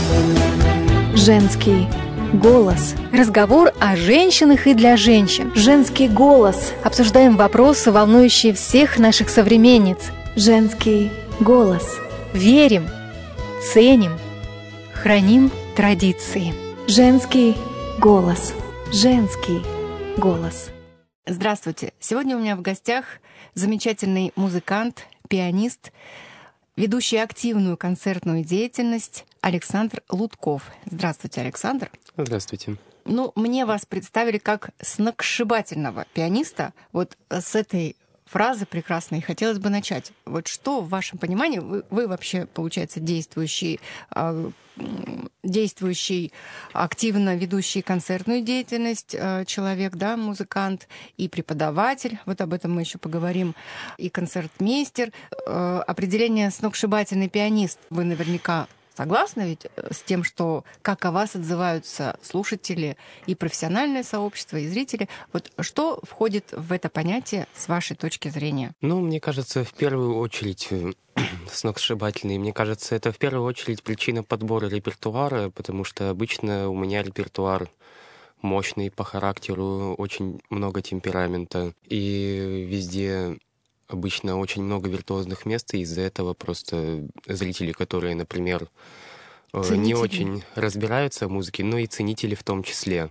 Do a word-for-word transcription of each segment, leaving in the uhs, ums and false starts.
Женский голос. Разговор о женщинах и для женщин. Женский голос. Обсуждаем вопросы, волнующие всех наших современниц. Женский голос. Верим, ценим, храним традиции. Женский голос. Женский голос. Здравствуйте. Сегодня у меня в гостях замечательный музыкант, пианист, ведущий активную концертную деятельность Александр Лутков. Здравствуйте, Александр. Здравствуйте. Ну, мне вас представили как сногсшибательного пианиста. Вот с этой фразы прекрасной хотелось бы начать. Вот что в вашем понимании, вы, вы вообще, получается, действующий, э, действующий, активно ведущий концертную деятельность э, человек, да, музыкант и преподаватель, вот об этом мы еще поговорим, и концертмейстер. Э, определение сногсшибательный пианист вы наверняка согласны ведь с тем, что как о вас отзываются слушатели и профессиональное сообщество, и зрители? Вот что входит в это понятие с вашей точки зрения? Ну, мне кажется, в первую очередь сногсшибательный. Мне кажется, это в первую очередь причина подбора репертуара, потому что обычно у меня репертуар мощный по характеру, очень много темперамента, и везде обычно очень много виртуозных мест, и из-за этого просто зрители, которые, например, ценители, не очень разбираются в музыке, но и ценители в том числе.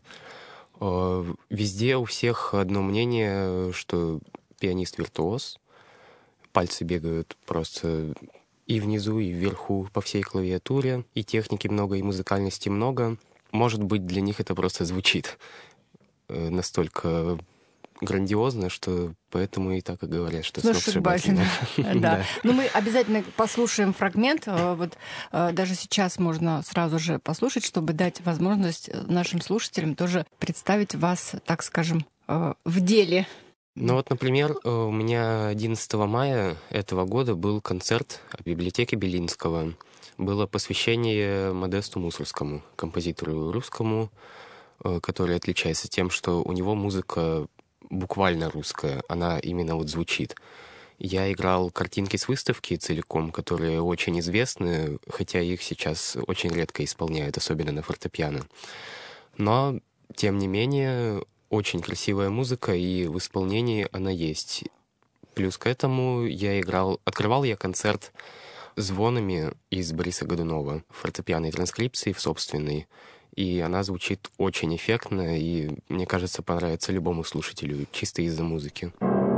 Везде у всех одно мнение, что пианист виртуоз, пальцы бегают просто и внизу, и вверху по всей клавиатуре, и техники много, и музыкальности много. Может быть, для них это просто звучит настолько грандиозно, что поэтому и так и говорят, что сногсшибательно. Да. Ну, мы обязательно послушаем фрагмент. Вот даже сейчас можно сразу же послушать, чтобы дать возможность нашим слушателям тоже представить вас, так скажем, в деле. Ну вот, например, у меня одиннадцатого мая этого года был концерт в библиотеке Белинского. Было посвящение Модесту Мусоргскому, композитору русскому, который отличается тем, что у него музыка буквально русская, она именно вот звучит. Я играл картинки с выставки целиком, которые очень известны, хотя их сейчас очень редко исполняют, особенно на фортепиано. Но, тем не менее, очень красивая музыка, и в исполнении она есть. Плюс к этому я играл, открывал я концерт звонами из Бориса Годунова, фортепианной транскрипции в собственной. И она звучит очень эффектно, и, мне кажется, понравится любому слушателю, чисто из-за музыки.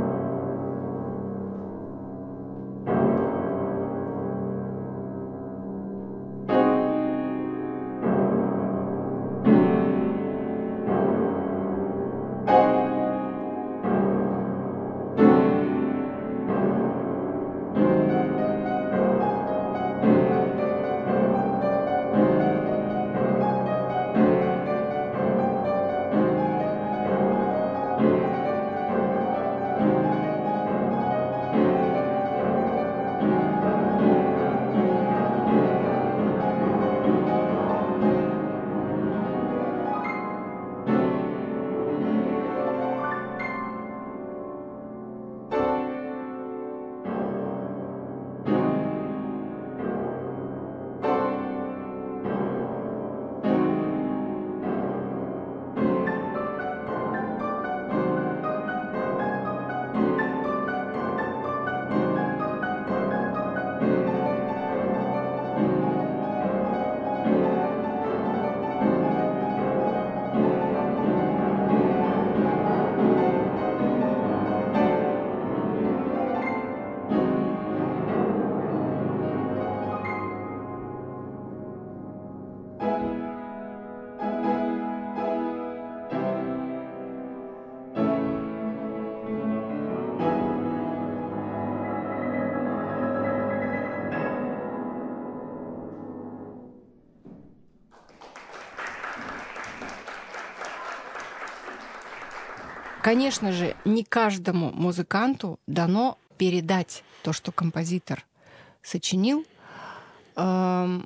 Конечно же, не каждому музыканту дано передать то, что композитор сочинил. Это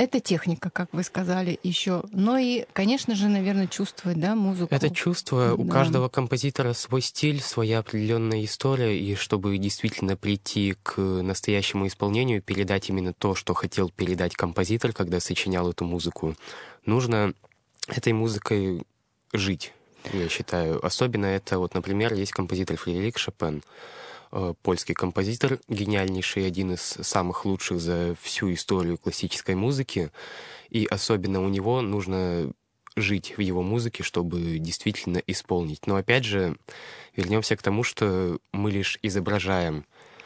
это техника, как вы сказали, еще. Но и, конечно же, наверное, чувствовать, да, музыку. Это чувство. У Да. каждого композитора свой стиль, своя определенная история, и чтобы действительно прийти к настоящему исполнению, передать именно то, что хотел передать композитор, когда сочинял эту музыку, нужно этой музыкой жить, я считаю. Особенно это, вот, например, есть композитор Фредерик Шопен, польский композитор, гениальнейший, один из самых лучших за всю историю классической музыки. И особенно у него нужно жить в его музыке, чтобы действительно исполнить. Но опять же, вернемся к тому, что мы лишь изображаем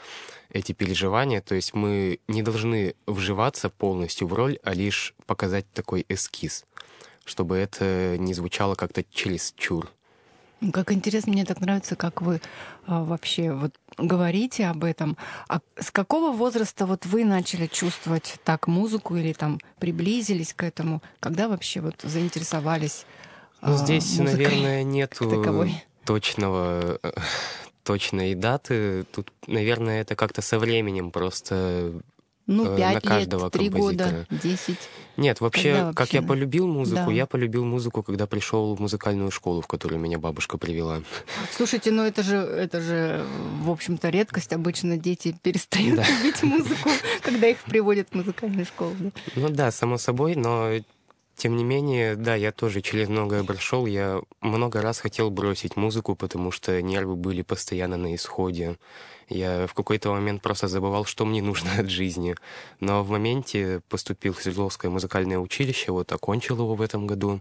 эти переживания, то есть мы не должны вживаться полностью в роль, а лишь показать такой эскиз, чтобы это не звучало как-то чересчур. Как интересно, мне так нравится, как вы а, вообще вот говорите об этом. А с какого возраста вот вы начали чувствовать так музыку или там приблизились к этому? Когда вообще вот заинтересовались Ну, а, здесь, музыкой наверное, нет как таковой? точного, точной даты. Тут, наверное, это как-то со временем просто Ну, на пять каждого лет, три композитора. года, десять. Нет, вообще, Когда как вообще? я полюбил музыку, Да. я полюбил музыку, когда пришел в музыкальную школу, в которую меня бабушка привела. Слушайте, ну это же, это же, в общем-то, редкость. Обычно дети перестают Да. любить музыку, когда их приводят в музыкальную школу. Да? Ну да, само собой, но тем не менее, да, я тоже через многое прошел. Я много раз хотел бросить музыку, потому что нервы были постоянно на исходе. Я в какой-то момент просто забывал, что мне нужно от жизни. Но в моменте поступил в Свердловское музыкальное училище, вот окончил его в этом году.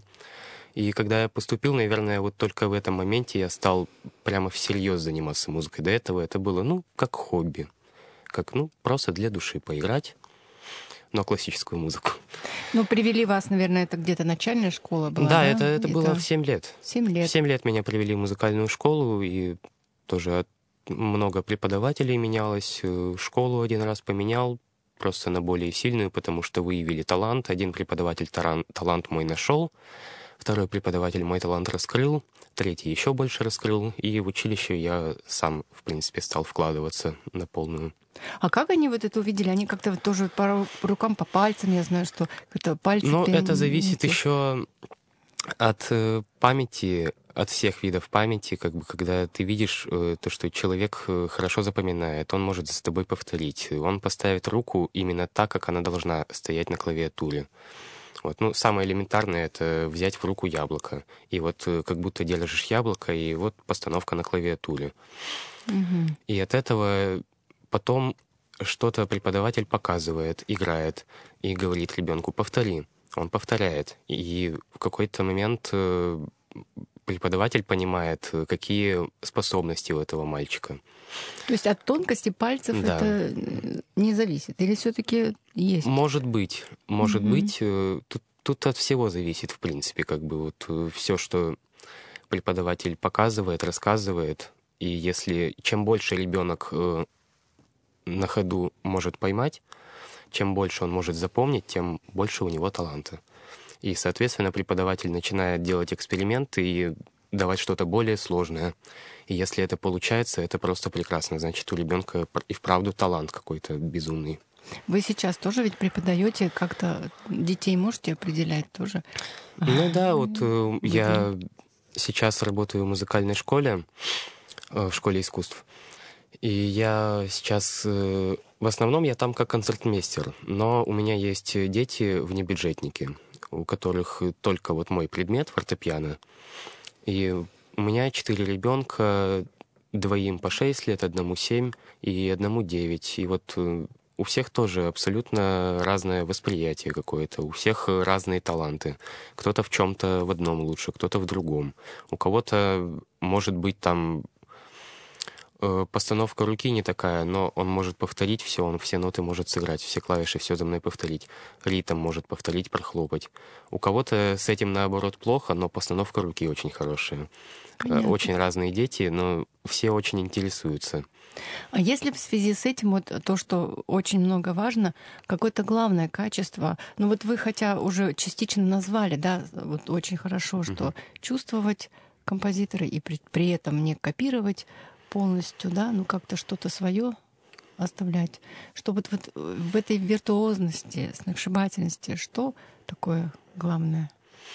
И когда я поступил, наверное, вот только в этом моменте я стал прямо всерьез заниматься музыкой. До этого это было, ну, как хобби. Как, ну, просто для души поиграть, но классическую музыку. Ну, привели вас, наверное, это где-то начальная школа была, Да, да? это, это было Где-то в семь лет. семь лет. В семь лет меня привели в музыкальную школу, и тоже от- много преподавателей менялось. Э, Школу один раз поменял, просто на более сильную, потому что выявили талант. Один преподаватель таран- талант мой нашел, второй преподаватель мой талант раскрыл, третий еще больше раскрыл, и в училище я сам, в принципе, стал вкладываться на полную. А как они вот это увидели? Они как-то вот тоже по, ру- по рукам, по пальцам, я знаю, что это пальцы... Но пи- это зависит эти. еще от э, памяти, от всех видов памяти, как бы, когда ты видишь э, то, что человек э, хорошо запоминает, он может с тобой повторить, он поставит руку именно так, как она должна стоять на клавиатуре. Вот, ну, самое элементарное — это взять в руку яблоко, и вот э, как будто держишь яблоко, и вот постановка на клавиатуре. Мгм. И от этого потом что-то преподаватель показывает, играет и говорит ребенку: повтори. Он повторяет. И в какой-то момент э, преподаватель понимает, э, какие способности у этого мальчика. То есть от тонкости пальцев Да. это э, не зависит? Или все таки есть? Может быть, может Мгм. быть, э, тут, тут от всего зависит, в принципе, как бы вот все, что преподаватель показывает, рассказывает. И если чем больше ребенок э, на ходу может поймать, чем больше он может запомнить, тем больше у него таланта. И, соответственно, преподаватель начинает делать эксперименты и давать что-то более сложное. И если это получается, это просто прекрасно. Значит, у ребенка и вправду талант какой-то безумный. Вы сейчас тоже ведь преподаете, как-то детей можете определять тоже? Ну да, вот э, Видно. я сейчас работаю в музыкальной школе, э, в школе искусств. И я сейчас, э, в основном я там как концертмейстер, но у меня есть дети внебюджетники, у которых только вот мой предмет фортепиано. И у меня четыре ребенка, двоим по шесть лет, одному семь и одному девять. И вот э, у всех тоже абсолютно разное восприятие какое-то, у всех разные таланты. Кто-то в чем-то в одном лучше, кто-то в другом. У кого-то может быть там э, постановка руки не такая, но он может повторить все, он все ноты может сыграть, все клавиши, все за мной повторить. Ритм может повторить, прохлопать. У кого-то с этим наоборот плохо, но постановка руки очень хорошая. Э, Понятно. Очень разные дети, но все очень интересуются. А если в связи с этим вот то, что очень много важно, какое-то главное качество, ну вот вы хотя уже частично назвали, да, вот очень хорошо, что Мгм. чувствовать композитора и при, при этом не копировать полностью, да, ну как-то что-то свое оставлять? Что вот, вот в этой виртуозности, сногсшибательности, что такое главное?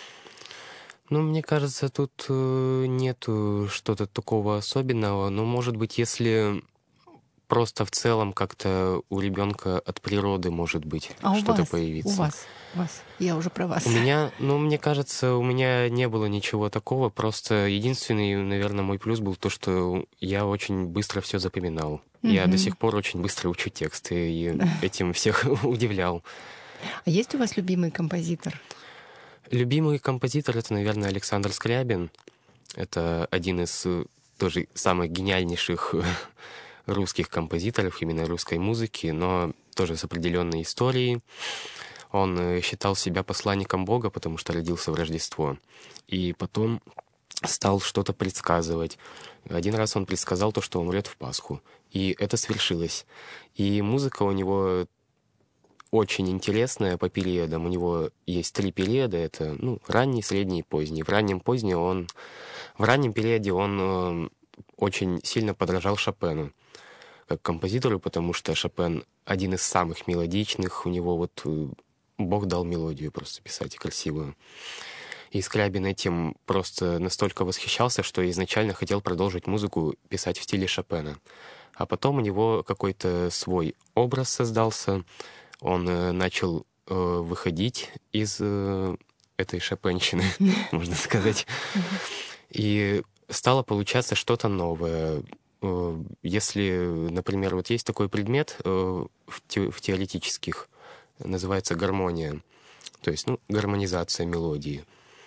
Ну, мне кажется, тут э, нету что-то такого особенного. Но, может быть, если просто в целом как-то у ребенка от природы может быть А у что-то вас, у появиться. вас, у вас, я уже про вас. У меня, ну, мне кажется, у меня не было ничего такого. Просто единственный, наверное, мой плюс был то, что я очень быстро все запоминал. Я до Мгм. сих пор очень быстро учу тексты и этим всех удивлял. А есть у вас любимый композитор? Любимый композитор — это, наверное, Александр Скрябин. Это один из э, тоже самых гениальнейших русских композиторов именно русской музыки, но тоже с определенной историей. Он э, считал себя посланником Бога, потому что родился в Рождество. И потом стал что-то предсказывать. Один раз он предсказал то, что он умрет в Пасху. И это свершилось. И музыка у него очень интересная по периодам. У него есть три периода. Это ну, ранний, средний и поздний. В раннем позднем он... В раннем периоде он э, очень сильно подражал Шопену как композитору, потому что Шопен один из самых мелодичных. У него вот э, Бог дал мелодию просто писать красивую. И Скрябин этим просто настолько восхищался, что изначально хотел продолжить музыку писать в стиле Шопена. А потом у него какой-то свой образ создался. Он э, начал э, выходить из э, этой шопенщины, можно сказать. И стало получаться что-то новое. Э, Если, например, вот есть такой предмет э, в, те- в теоретических, называется гармония. То есть, ну, гармонизация мелодии.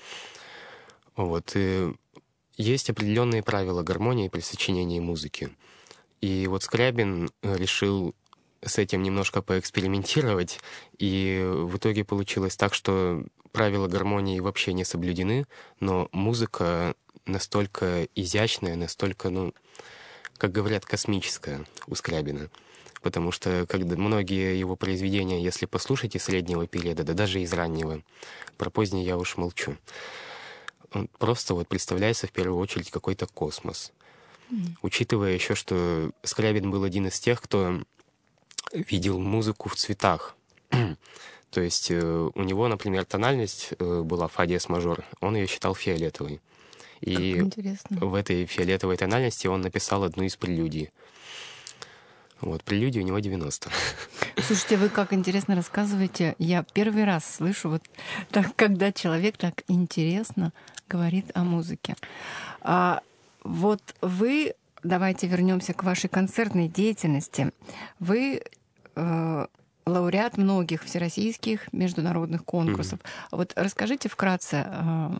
Вот. И есть определенные правила гармонии при сочинении музыки. И вот Скрябин э, решил с этим немножко поэкспериментировать, и в итоге получилось так, что правила гармонии вообще не соблюдены, но музыка настолько изящная, настолько, ну, как говорят, космическая у Скрябина. Потому что когда многие его произведения, если послушать из среднего периода, да даже из раннего, про поздний я уж молчу, он просто вот представляется в первую очередь какой-то космос. Учитывая еще, что Скрябин был один из тех, кто видел музыку в цветах. То есть э, у него, например, тональность э, была фа диез мажор, он ее считал фиолетовой. Как И интересно. в этой фиолетовой тональности он написал одну из прелюдий. Вот, прелюдии у него девяносто. Слушайте, вы как интересно рассказываете. Я первый раз слышу, вот так, когда человек так интересно говорит о музыке. А вот вы, давайте вернемся к вашей концертной деятельности. Вы э, лауреат многих всероссийских международных конкурсов. Mm-hmm. Вот расскажите вкратце, э,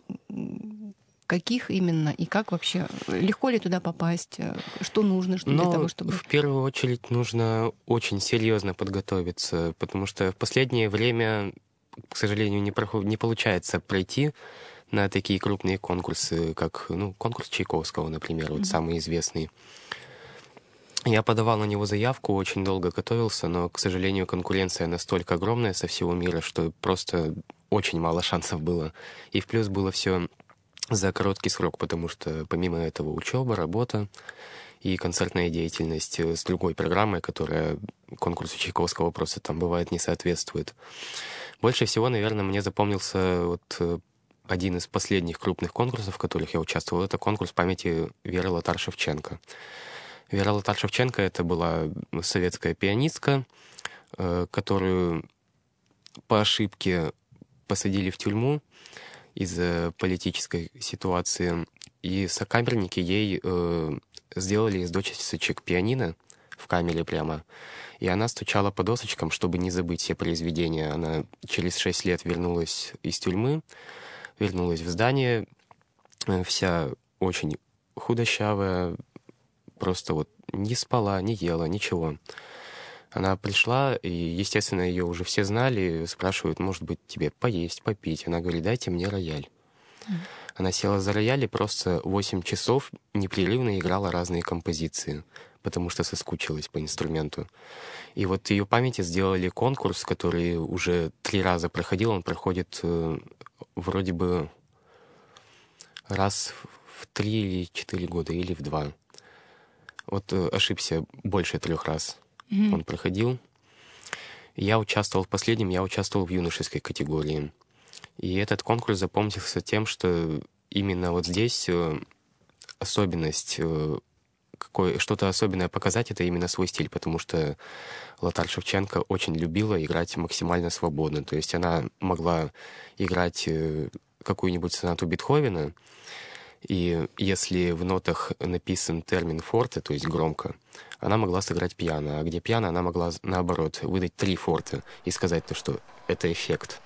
каких именно и как вообще, легко ли туда попасть, что нужно, что Но для того, чтобы... в первую очередь нужно очень серьезно подготовиться, потому что в последнее время, к сожалению, не, проход... не получается пройти на такие крупные конкурсы, как ну, конкурс Чайковского, например, вот mm-hmm. самый известный. Я подавал на него заявку, очень долго готовился, но, к сожалению, конкуренция настолько огромная со всего мира, что просто очень мало шансов было. И в плюс было все за короткий срок, потому что помимо этого учеба, работа и концертная деятельность с другой программой, которая конкурсу Чайковского просто там бывает не соответствует. Больше всего, наверное, мне запомнился вот один из последних крупных конкурсов, в которых я участвовал. Это конкурс памяти Веры Лотар-Шевченко. Вера Лотар-Шевченко — это была советская пианистка, которую по ошибке посадили в тюрьму из-за политической ситуации, и сокамерники ей э, сделали из досочек пианино в камере прямо, и она стучала по досочкам, чтобы не забыть все произведения. Она через шесть лет вернулась из тюрьмы, вернулась в здание, э, вся очень худощавая, просто вот не спала, не ела, ничего. Она пришла, и, естественно, ее уже все знали, спрашивают, может быть, тебе поесть, попить. Она говорит, дайте мне рояль. Mm. Она села за рояль и просто восемь часов непрерывно играла разные композиции, потому что соскучилась по инструменту. И вот ее памяти сделали конкурс, который уже три раза проходил. Он проходит э, вроде бы раз в три или четыре года, или в два. Вот э, ошибся больше трех раз. он проходил. Я участвовал в последнем, я участвовал в юношеской категории. И этот конкурс запомнился тем, что именно вот здесь э, особенность, э, какой, что-то особенное показать, это именно свой стиль, потому что Лотар Шевченко очень любила играть максимально свободно. То есть она могла играть э, какую-нибудь сонату Бетховена, и если в нотах написан термин форте, то есть громко, она могла сыграть пиано, а где пиано, она могла, наоборот, выдать три форте и сказать, то, что это эффект.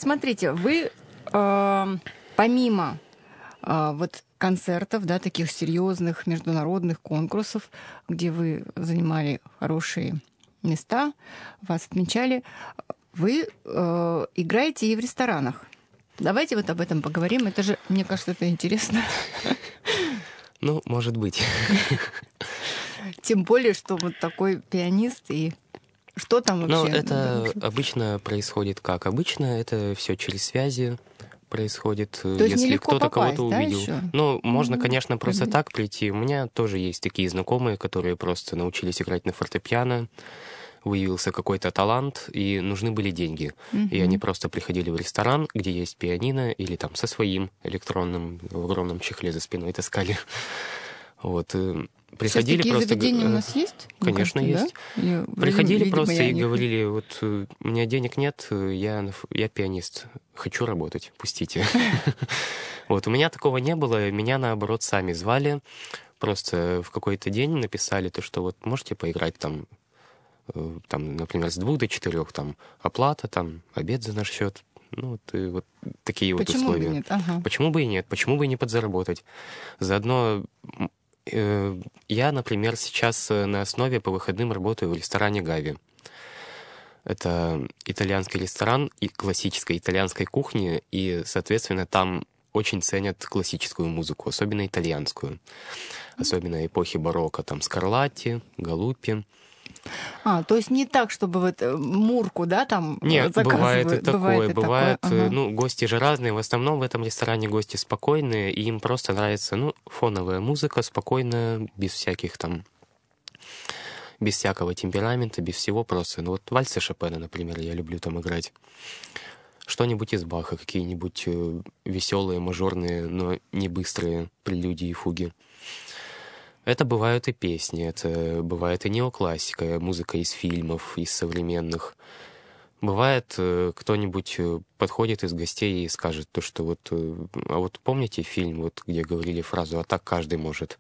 смотрите, вы э, помимо э, вот концертов, да, таких серьезных международных конкурсов, где вы занимали хорошие места, вас отмечали, вы э, играете и в ресторанах. Давайте вот об этом поговорим. Это же, мне кажется, это интересно. Ну, может быть. Тем более, что вот такой пианист и что там вообще? Ну, это обычно происходит как? Обычно это все через связи происходит, То есть если кто-то попасть, кого-то да, увидел. ещё? Ну, можно, конечно, просто Мгм. так прийти. У меня тоже есть такие знакомые, которые просто научились играть на фортепиано, выявился какой-то талант, и нужны были деньги. И они просто приходили в ресторан, где есть пианино, или там со своим электронным в огромном чехле за спиной таскали. Вот. и Приходили Сейчас такие просто... заведения э, у нас есть? Мне Конечно, кажется, есть. да? Я- Приходили видимо, просто я и не- говорили, вот э, у меня денег нет, э, я, на ф- я пианист, хочу работать, пустите. Вот, у меня такого не было, меня наоборот сами звали, просто в какой-то день написали то, что вот можете поиграть там, э, там, например, с двух до четырех, там, оплата, там, обед за наш счет, ну, вот, и вот такие вот Почему бы условия. нет? Ага. Почему бы и нет? Почему бы и не подзаработать? Заодно м, э, я, например, сейчас э, на основе по выходным работаю в ресторане «Гави». Это итальянский ресторан и классической итальянской кухни, и, соответственно, там очень ценят классическую музыку, особенно итальянскую. Особенно эпохи барокко, там Скарлатти, Галуппи. А, то есть не так, чтобы вот э, Мурку, да, там э, Нет, бывает и заказывают. такое. и Бывает, такое, э, ага. ну, гости же разные. В основном в этом ресторане гости спокойные, и им просто нравится, ну, фоновая музыка, спокойная, без всяких там, без всякого темперамента, без всего просто. Ну, вот вальсы Шопена, например, я люблю там играть. Что-нибудь из Баха, какие-нибудь э, веселые, мажорные, но не быстрые прелюдии и фуги. Это бывают и песни, это бывает и неоклассика, музыка из фильмов, из современных. Бывает, э, кто-нибудь э, подходит из гостей и скажет то, что вот, э, а вот помните фильм, вот, где говорили фразу «а так каждый может».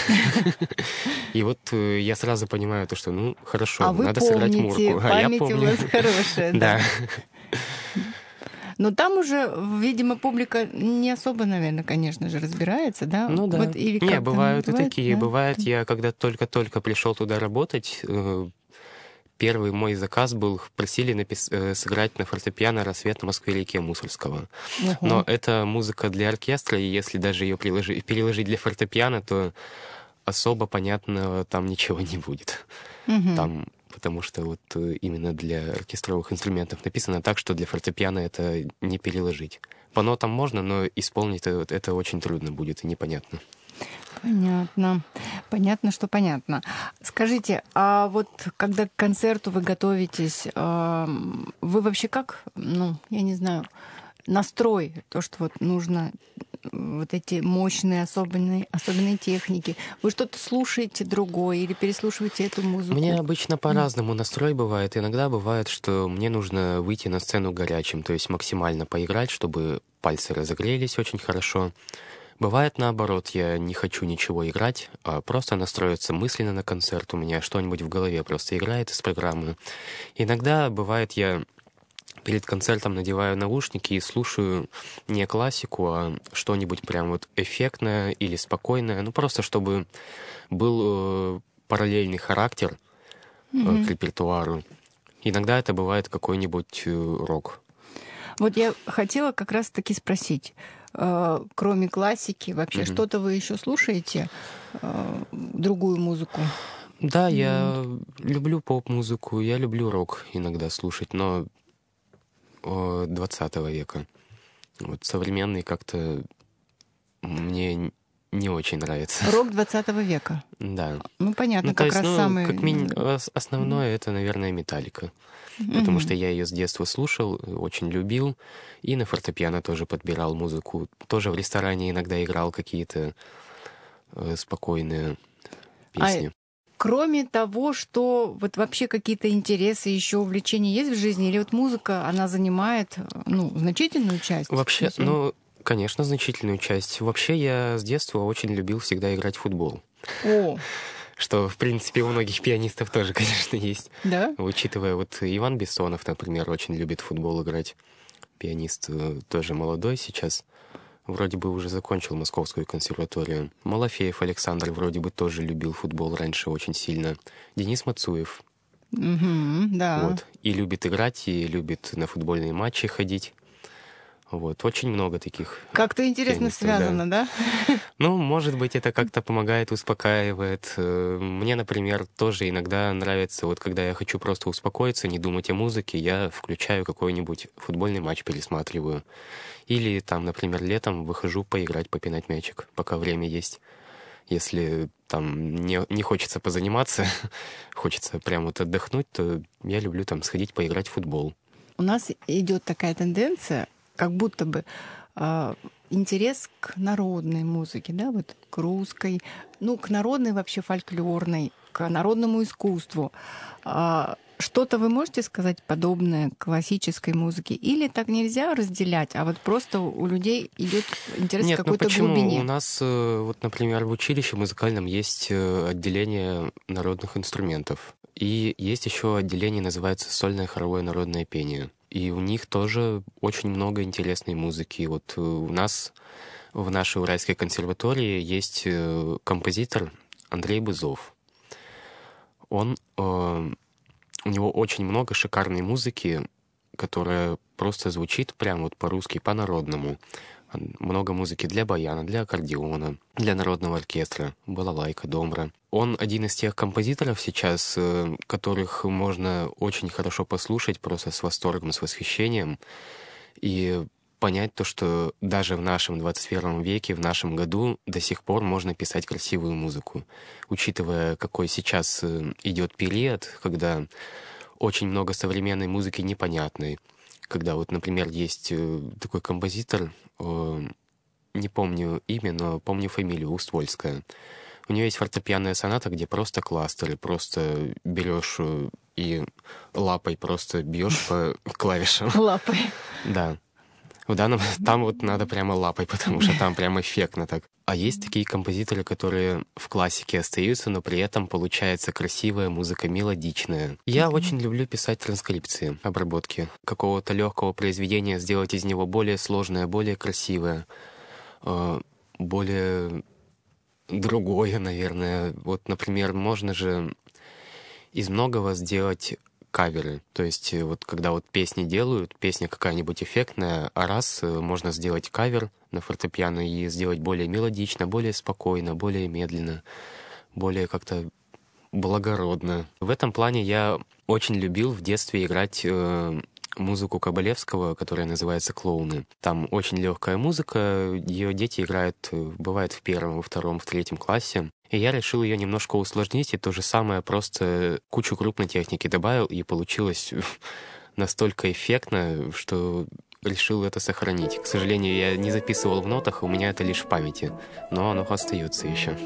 И вот э, я сразу понимаю то, что, ну, хорошо, А вы надо сыграть помните, Мурку. А я память у помню. вас хорошая, да. Да. Но там уже, видимо, публика не особо, наверное, конечно же, разбирается, да? Ну да. Вот, или Не, как-то бывают и бывает, такие. да? Бывает, я когда только-только пришел туда работать, э, первый мой заказ был, просили напис- э, сыграть на фортепиано «Рассвет на Москве-реке» Мусоргского. Ого. Но это музыка для оркестра, и если даже ее приложи- переложить для фортепиано, то особо понятного там ничего не будет. Мгм. Там, потому что вот э, именно для оркестровых инструментов написано так, что для фортепиано это не переложить. По нотам можно, но исполнить это, это очень трудно будет и непонятно. Понятно. Понятно, что понятно. Скажите, а вот когда к концерту вы готовитесь, ам, вы вообще как, ну, я не знаю, настрой, то, что вот нужно вот эти мощные особенные, особенные техники. Вы что-то слушаете другое или переслушиваете эту музыку? Мне обычно по-разному настрой бывает. Иногда бывает, что мне нужно выйти на сцену горячим, то есть максимально поиграть, чтобы пальцы разогрелись очень хорошо. Бывает наоборот, я не хочу ничего играть, а просто настроиться мысленно на концерт. У меня что-нибудь в голове просто играет из программы. Иногда бывает, я перед концертом надеваю наушники и слушаю не классику, а что-нибудь прям вот эффектное или спокойное, ну просто чтобы был э, параллельный характер э, к репертуару. Иногда это бывает какой-нибудь э, рок. Вот я хотела как раз-таки спросить, э, кроме классики, вообще Мгм. что-то вы еще слушаете, э, другую музыку? Да, я люблю поп-музыку, я люблю рок иногда слушать, но э, двадцатого века. Вот современный как-то мне н- не очень нравится. Рок двадцатого века. Да. Ну, понятно, Ну, то как есть, раз ну, самый... как минимум, основное это, наверное, Металлика. Потому что я ее с детства слушал, очень любил. И на фортепиано тоже подбирал музыку. Тоже в ресторане иногда играл какие-то э, спокойные песни. Кроме того, что вот вообще какие-то интересы, еще увлечения есть в жизни, или вот музыка, она занимает, ну, значительную часть? Вообще, Если- ну, конечно, значительную часть. Вообще я с детства очень любил всегда играть в футбол. О, Что, в принципе, у многих пианистов тоже, конечно, есть. да? Учитывая, вот Иван Бессонов, например, очень любит в футбол играть. пианист э, тоже молодой сейчас. Вроде бы уже закончил Московскую консерваторию. Малафеев Александр вроде бы тоже любил футбол раньше очень сильно. Денис Мацуев. Угу, да. Вот. И любит играть, и любит на футбольные матчи ходить. Вот. Очень много таких. Как-то интересно пианистов, связано, да? Ну, может быть, это как-то помогает, успокаивает. Э, Мне, например, тоже иногда нравится, вот когда я хочу просто успокоиться, не думать о музыке, я включаю какой-нибудь футбольный матч, пересматриваю. Или там, например, летом выхожу поиграть, попинать мячик, пока время есть. Если там не, не хочется позаниматься, хочется прям вот отдохнуть, то я люблю там сходить поиграть в футбол. У нас идет такая тенденция, как будто бы э, интерес к народной музыке, да, вот к русской, ну, к народной вообще фольклорной, к народному искусству. А, что-то вы можете сказать подобное классической музыке? Или так нельзя разделять, а вот просто у людей идет интерес Нет, к какой-то ну почему? глубине? У нас, э, вот, например, в училище музыкальном есть э, отделение народных инструментов. И есть еще отделение, называется сольное хоровое народное пение. И у них тоже очень много интересной музыки. Вот э, у нас в нашей Уральской консерватории есть э, композитор Андрей Бузов. Он, э, у него очень много шикарной музыки, которая просто звучит прям вот по-русски, по-народному. Много музыки для баяна, для аккордеона, для народного оркестра, балалайка, домбра. Он один из тех композиторов сейчас, э, которых можно очень хорошо послушать, просто с восторгом, с восхищением, и понять то, что даже в нашем двадцать первом веке, в нашем году до сих пор можно писать красивую музыку. Учитывая, какой сейчас э, идет период, когда очень много современной музыки непонятной, когда вот, например, есть э, такой композитор, э, не помню имя, но помню фамилию, Уствольская. У нее есть фортепианная соната, где просто кластеры, просто берешь э, и лапой просто бьешь по клавишам. Лапой. Да. В данном там вот надо прямо лапой, потому что там прям эффектно так. А есть такие композиторы, которые в классике остаются, но при этом получается красивая музыка, мелодичная. Я mm-hmm. очень люблю писать транскрипции, обработки какого-то легкого произведения, сделать из него более сложное, более красивое, более другое, наверное. Вот, например, можно же из многого сделать каверы. То есть вот когда вот песни делают, песня какая-нибудь эффектная, а раз можно сделать кавер на фортепиано и сделать более мелодично, более спокойно, более медленно, более как-то благородно. В этом плане я очень любил в детстве играть э, музыку Кабалевского, которая называется «Клоуны». Там очень легкая музыка, ее дети играют, бывает, в первом, во втором, в третьем классе. И я решил ее немножко усложнить, и то же самое просто кучу крупной техники добавил, и получилось настолько эффектно, что решил это сохранить. К сожалению, я не записывал в нотах, у меня это лишь в памяти, но оно остается еще.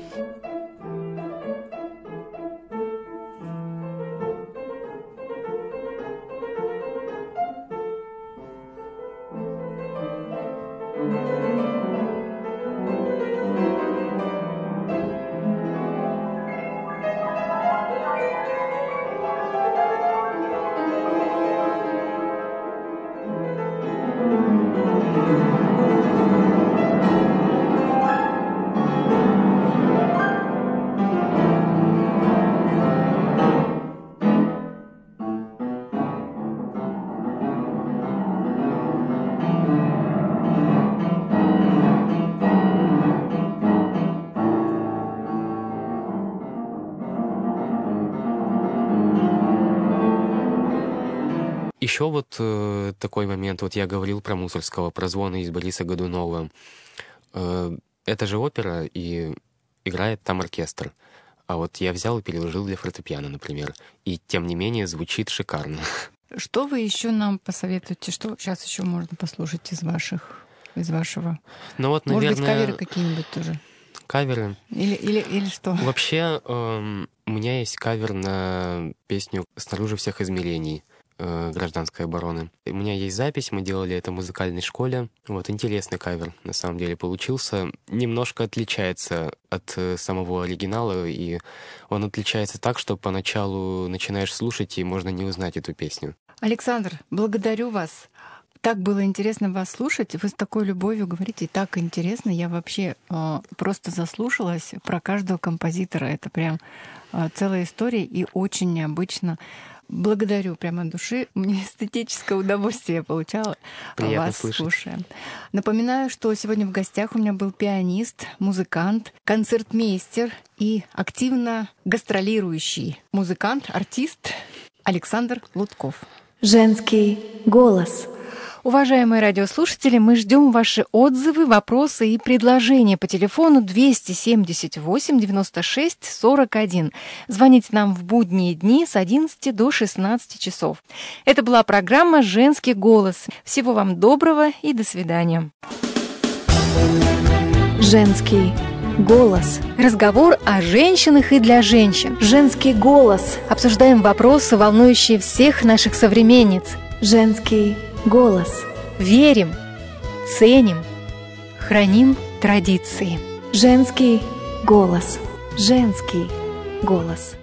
Еще вот э, такой момент, вот я говорил про Мусорского, про звоны из Бориса Годунова. Э, это же опера, и играет там оркестр. А вот я взял и переложил для фортепиано, например. И тем не менее звучит шикарно. Что вы еще нам посоветуете? Что сейчас еще можно послушать из ваших, из вашего? Ну вот, наверное... Может быть, каверы какие-нибудь тоже? Каверы. Или, или, или что? Вообще, э, у меня есть кавер на песню «Снаружи всех измерений» гражданской обороны. У меня есть запись, мы делали это в музыкальной школе. Вот, интересный кавер, на самом деле, получился. Немножко отличается от самого оригинала, и он отличается так, что поначалу начинаешь слушать, и можно не узнать эту песню. Александр, благодарю вас. Так было интересно вас слушать. Вы с такой любовью говорите, и так интересно. Я вообще э, просто заслушалась про каждого композитора. Это прям э, целая история и очень необычно. Благодарю прямо от души. Мне эстетическое удовольствие я получала, Приятно вас слышать. слушая. Напоминаю, что сегодня в гостях у меня был пианист, музыкант, концертмейстер и активно гастролирующий музыкант, артист Александр Лутков. Женский голос. Уважаемые радиослушатели, мы ждем ваши отзывы, вопросы и предложения по телефону двести семьдесят восемь девяносто шесть сорок один. Звоните нам в будние дни с одиннадцати до шестнадцати часов. Это была программа «Женский голос». Всего вам доброго и до свидания. Женский голос. Разговор о женщинах и для женщин. Женский голос. Обсуждаем вопросы, волнующие всех наших современниц. Женский голос. Верим, ценим, храним традиции. Женский голос. Женский голос.